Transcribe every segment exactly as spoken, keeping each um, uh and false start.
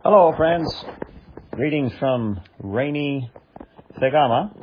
Hello, friends. Greetings from rainy Tegama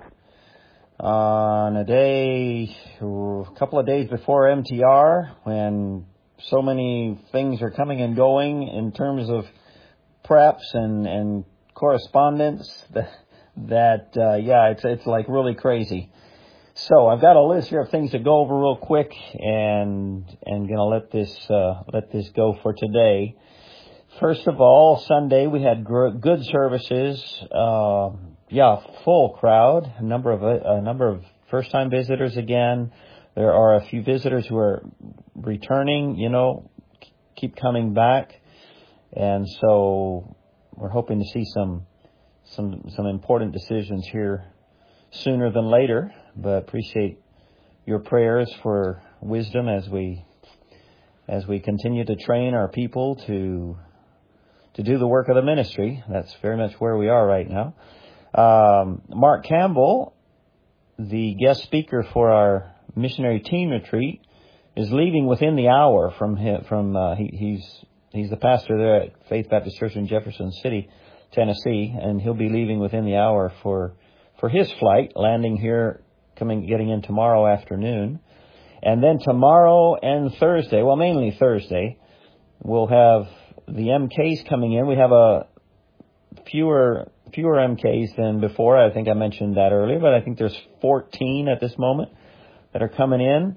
on a day, a couple of days before M T R, when so many things are coming and going in terms of preps and, and correspondence that, that uh, yeah, it's it's like really crazy. So I've got a list here of things to go over real quick, and and gonna let this uh, let this go for today. First of all, Sunday we had gr- good services. Uh, yeah, full crowd. A number of a number of first-time visitors again. There are a few visitors who are returning. You know, keep coming back, and so we're hoping to see some some some important decisions here sooner than later. But appreciate your prayers for wisdom as we as we continue to train our people to. to do the work of the ministry. That's very much where we are right now. Um, Mark Campbell, the guest speaker for our missionary teen retreat, is leaving within the hour from him, from uh, he, he's he's the pastor there at Faith Baptist Church in Jefferson City, Tennessee, and he'll be leaving within the hour for for his flight, landing here, coming getting in tomorrow afternoon, and then tomorrow and Thursday, well mainly Thursday, we'll have the M Ks coming in. We have a fewer fewer M Ks than before. I think I mentioned that earlier, but I think there's fourteen at this moment that are coming in.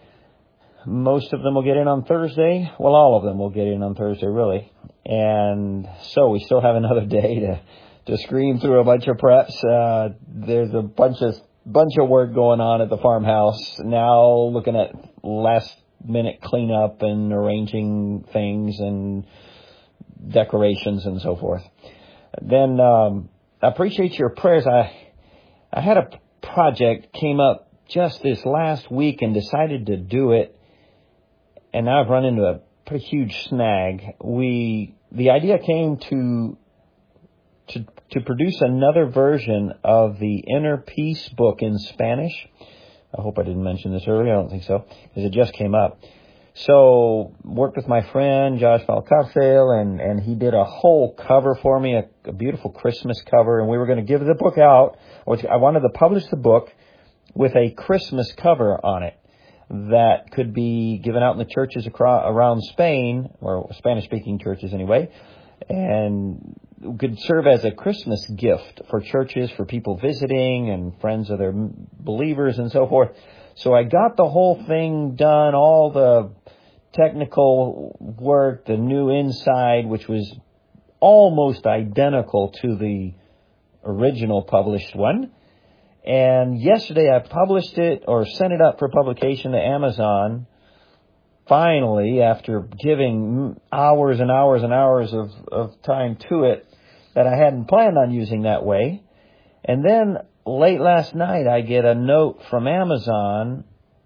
Most of them will get in on Thursday. Well, all of them will get in on Thursday, really. And so we still have another day to to scream through a bunch of preps. Uh, there's a bunch of bunch of work going on at the farmhouse now, looking at last minute cleanup and arranging things and decorations and so forth. Then um, I appreciate your prayers. I I had a project came up just this last week and decided to do it, and now I've run into a pretty huge snag. We the idea came to to to produce another version of the Inner Peace book in Spanish. I hope I didn't mention this earlier. I don't think so, because it just came up. So, worked with my friend, Josh Valcárcel, and, and he did a whole cover for me, a, a beautiful Christmas cover, and we were going to give the book out. I wanted to publish the book with a Christmas cover on it that could be given out in the churches across, around Spain, or Spanish-speaking churches anyway, and could serve as a Christmas gift for churches, for people visiting, and friends of their believers, and so forth. So I got the whole thing done, all the technical work, the new inside, which was almost identical to the original published one. And yesterday I published it, or sent it up for publication to Amazon, finally, after giving hours and hours and hours of, of time to it that I hadn't planned on using that way. And then late last night, I get a note from Amazon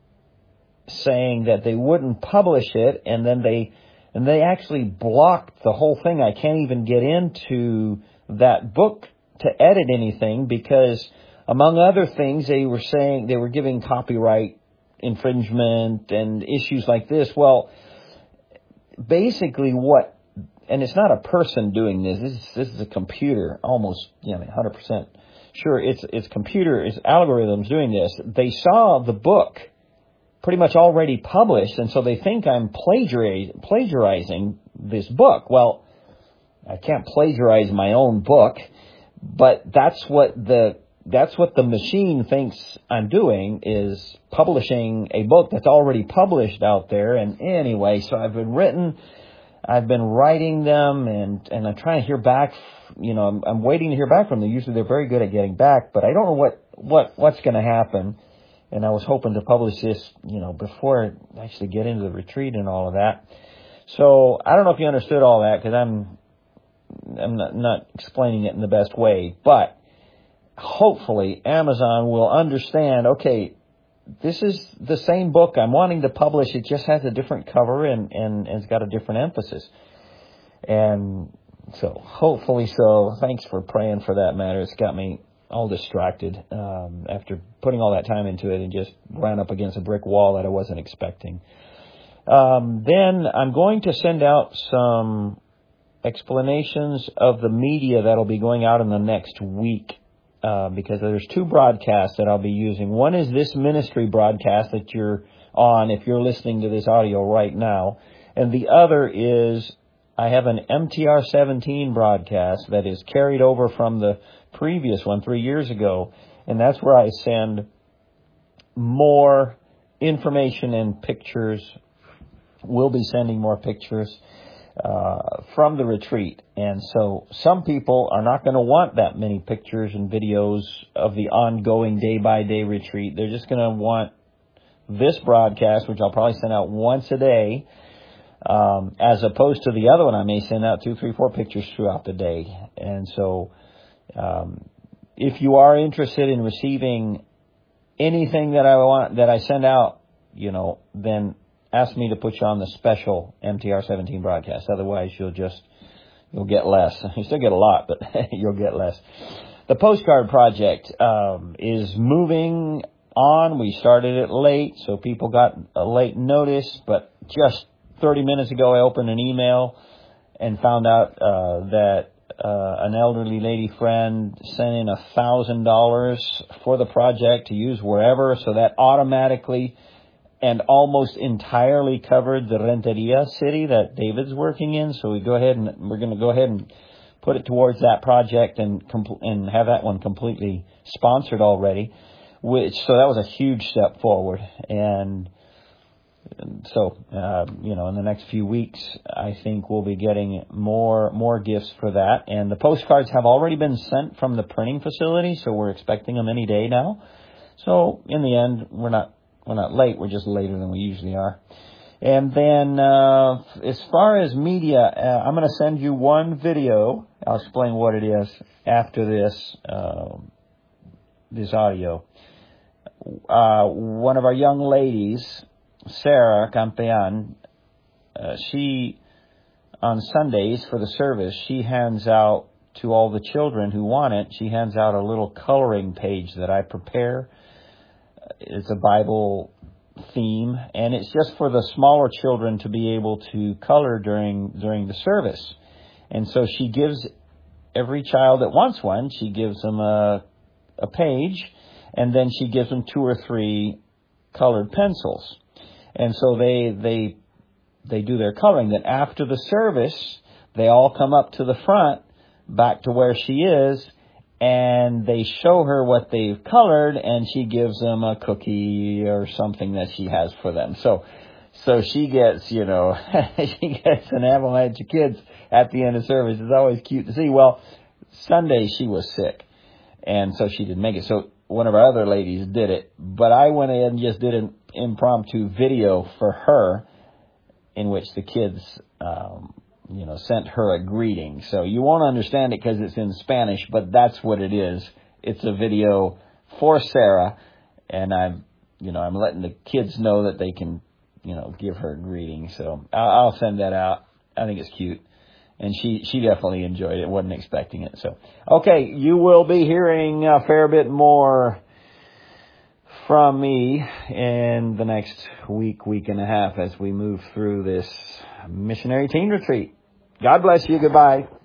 saying that they wouldn't publish it, and then they and they actually blocked the whole thing. I can't even get into that book to edit anything because, among other things, they were saying they were giving copyright infringement and issues like this. Well, basically what, and it's not a person doing this. This is, this is a computer, almost, you know, one hundred percent. Sure, it's it's computer, it's algorithms doing this. They saw the book pretty much already published, and so they think I'm plagiarizing, plagiarizing this book. Well, I can't plagiarize my own book, but that's what the that's what the machine thinks I'm doing, is publishing a book that's already published out there. And anyway, so I've been written, I've been writing them, and and I'm trying to hear back. You know, I'm, I'm waiting to hear back from them. Usually they're very good at getting back, but I don't know what, what, what's going to happen. And I was hoping to publish this, you know, before I actually get into the retreat and all of that. So I don't know if you understood all that, because I'm, I'm not, not explaining it in the best way, but hopefully Amazon will understand, okay, this is the same book I'm wanting to publish. It just has a different cover and, and, and it's got a different emphasis. And so, hopefully so. Thanks for praying for that matter. It's got me all distracted um, after putting all that time into it, and just ran up against a brick wall that I wasn't expecting. Um, then I'm going to send out some explanations of the media that'll be going out in the next week, uh, because there's two broadcasts that I'll be using. One is this ministry broadcast that you're on if you're listening to this audio right now, and the other is I have an M T R seventeen broadcast that is carried over from the previous one three years ago, and that's where I send more information and pictures. We'll be sending more pictures uh, from the retreat. And so some people are not going to want that many pictures and videos of the ongoing day-by-day retreat. They're just going to want this broadcast, which I'll probably send out once a day, um, as opposed to the other one I may send out two, three, four pictures throughout the day. And so um, if you are interested in receiving anything that I want, that I send out, you know, then ask me to put you on the special M T R seventeen broadcast. Otherwise, you'll just, you'll get less. You still get a lot, but you'll get less. The postcard project um, is moving on. We started it late, so people got a late notice, but just thirty minutes ago, I opened an email and found out uh, that uh, an elderly lady friend sent in one thousand dollars for the project to use wherever, so that automatically and almost entirely covered the Renteria city that David's working in. So we go ahead and we're going to go ahead and put it towards that project and compl- and have that one completely sponsored already. Which so that was a huge step forward. And, and so uh, you know, in the next few weeks, I think we'll be getting more more gifts for that. And the postcards have already been sent from the printing facility, so we're expecting them any day now. So in the end, we're not. We're not late, we're just later than we usually are. And then, uh, as far as media, uh, I'm going to send you one video. I'll explain what it is after this, uh, this audio. Uh, one of our young ladies, Sarah Campean, uh, she, on Sundays for the service, she hands out to all the children who want it, she hands out a little coloring page that I prepare. It's a Bible theme, and it's just for the smaller children to be able to color during during the service. And so she gives every child that wants one, she gives them a a page, and then she gives them two or three colored pencils. And so they they they do their coloring. Then after the service, they all come up to the front, back to where she is, and they show her what they've colored, and she gives them a cookie or something that she has for them. So, so she gets, you know, she gets an avalanche of kids at the end of service. It's always cute to see. Well, Sunday she was sick, and so she didn't make it. So one of our other ladies did it, but I went in and just did an impromptu video for her in which the kids, um, you know, sent her a greeting. So you won't understand it because it's in Spanish, but that's what it is. It's a video for Sarah, and I'm, you know, I'm letting the kids know that they can, you know, give her a greeting. So I'll, I'll send that out. I think it's cute. And she, she definitely enjoyed it. Wasn't expecting it. So, okay, you will be hearing a fair bit more from me in the next week, week and a half as we move through this missionary teen retreat. God bless you. Goodbye.